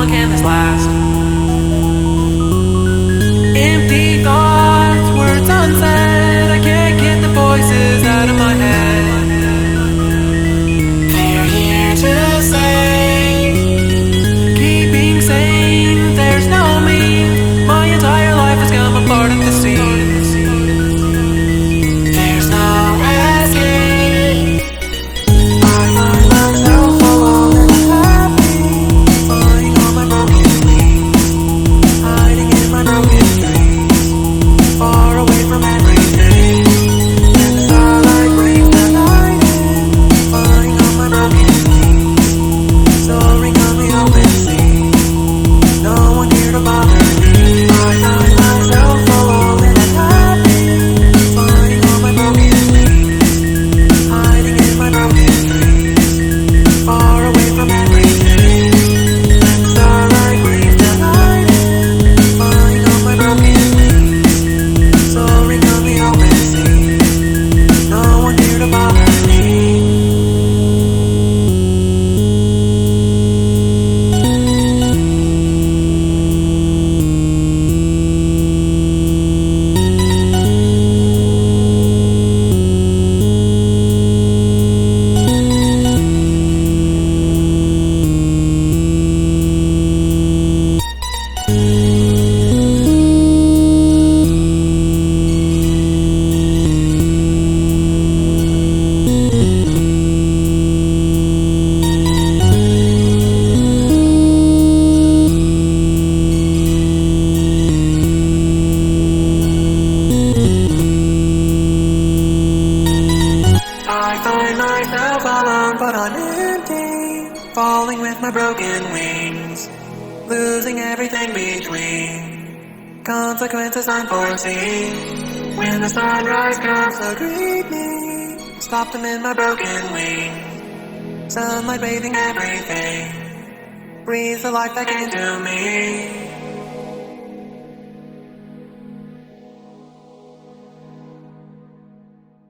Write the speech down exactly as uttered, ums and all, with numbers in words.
can this last? Empty thoughts, words unsaid. I can't get the voices out of my head. They're here to say, keep being sane. There's no me. My entire life has come apart at the seams. There's no escape. I find myself alone and happy, flying on my broken wings, hiding in my broken dreams, far away from everything. And the starlight brings the light in, flying on my broken wings, soaring on the open sea. No one here to bother me. I find myself alone and happy, flying on my broken wings, hiding in my broken dreams, far away from everything. And the starlight brings the light in, flying on my broken wings, soaring on the open sea. No one here to bother me. I find myself alone but I'm empty, falling with my broken wings, losing everything between, consequences unforeseen. When the sunrise comes to greet me, stop them in my broken wings, sunlight bathing everything, breathe the life back into me.